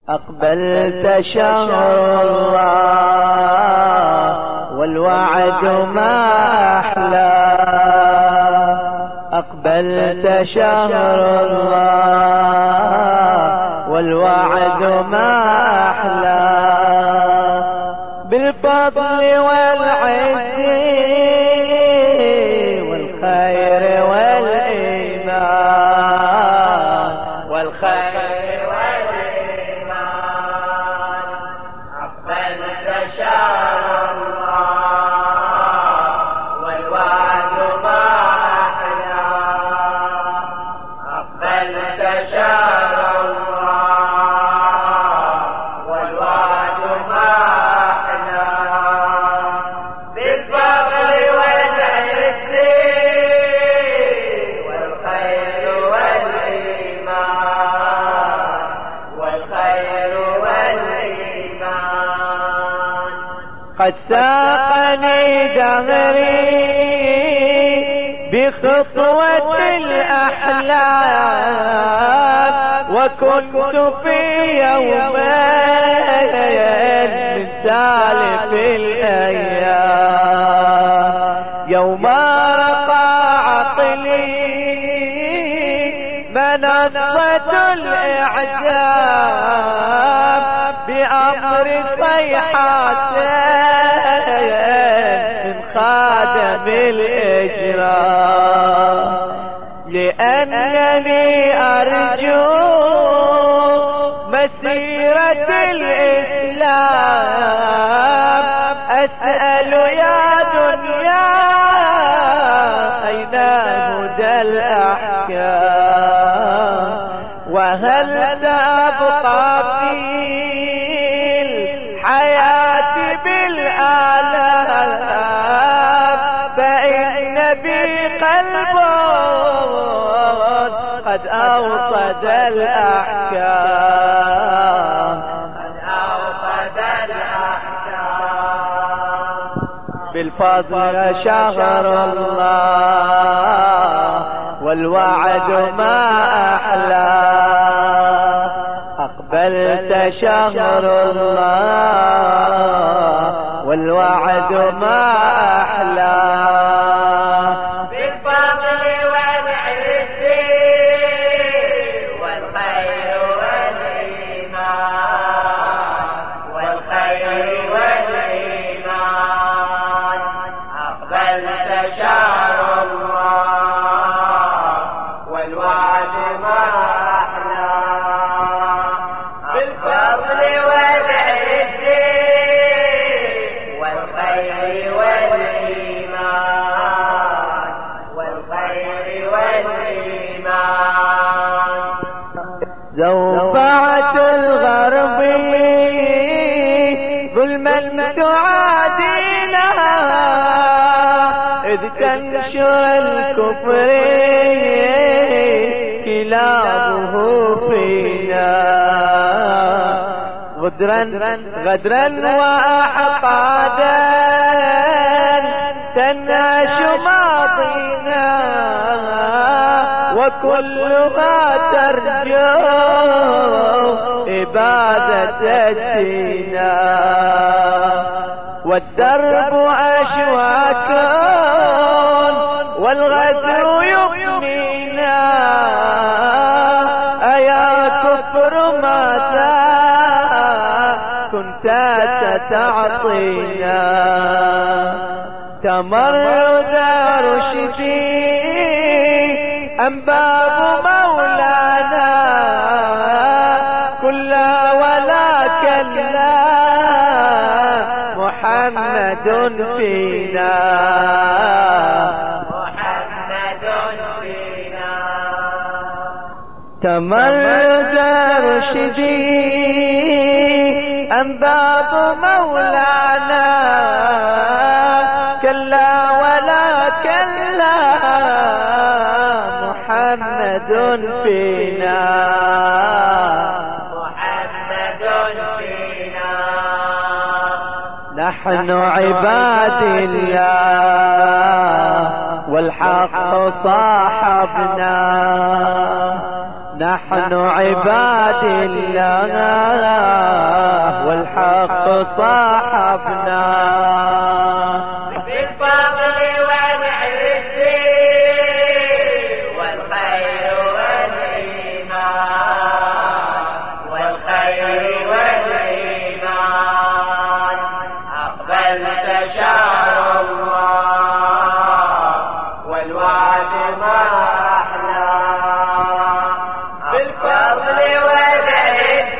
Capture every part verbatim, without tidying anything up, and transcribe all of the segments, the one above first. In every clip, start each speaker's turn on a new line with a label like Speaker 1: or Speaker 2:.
Speaker 1: أقبلت شهر الله والوعد ما أحلى. أقبلت شهر الله والوعد ما أحلى. بالفضل والعز والخير والإيمان والخير قد ساقني دهري بخطوة الأحلام، وكنت في يومين من سالف الأيام. يوم رقى عقلي منصة الإعجاب بأمر صيحات خادم الإجرام، لأنني أرجو مسيرة الإسلام. أسأل يا دنيا أين هدى الأحكام، وهل سأبقى في الحياة بالآلام، فإن بي قلب قد أوصد الأحكام قد أوصد الأحكام. بالفضل شهر الله والوعد ما أحلى. أقبلت شهر الله والوعد ما أحلى. بالفضل والعز والخير والإيمان والخير والإيمان. أقبلت شهر الله والوعد ما أحلى. بالفضل والعز والخير والإيمان والخير والإيمان. زوبعة الغرب ظلما تعادينا، إذ تنشر الكفر كلابه فينا. غدرا غدرا وأحقادا تنعش ماضينا، وكلها ترجو إبادة الدينا. والدرب أشواك والغدر يبنينا، أيا كفر ماذا كنت ستعطينا. تمرد رشدي أم باب مولانا، كلا ولا كلا محمد فينا محمد فينا. تمرد رشدي أم باب مولانا، كلا ولا كلا محمد فينا محمد فينا. نحن عباد الله والحق صاحبنا، نحن عباد الله والحق صاحبنا
Speaker 2: بالفضل والعز والخير والإيمان والخير والإيمان أقبلت شهر الله والوعد ما أحلى بالفضل والعز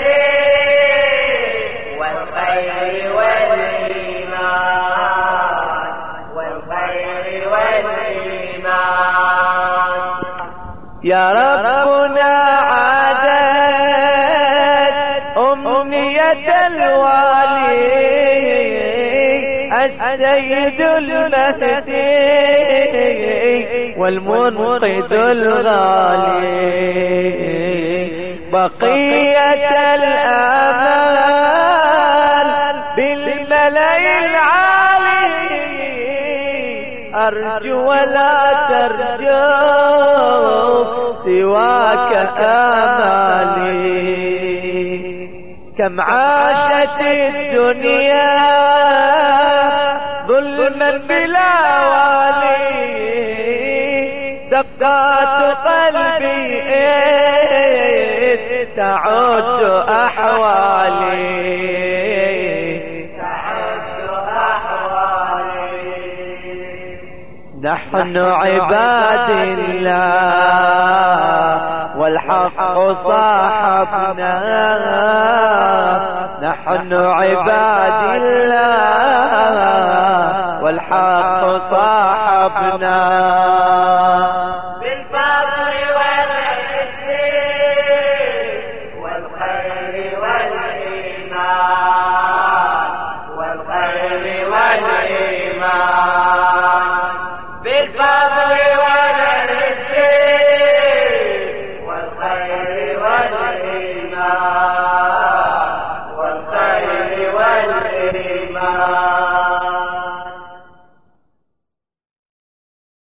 Speaker 2: والخير والإيمان والخير والإيمان
Speaker 1: يا ربنا عادت أمنية الوالي السيد المهدي والمنقذ الغالي بقية الآمال بالملأ العالي أرجو ولا ترجو سواك آمالي كم عاشت الدنيا ظلما بلا والي دقات قلبي إذ تعد أحوالي نحن عباد الله والحق صاحبنا نحن عباد الله والحق صاحبنا
Speaker 2: بالفضل والعز والخير والإيمان والخير والإيمان بالفضل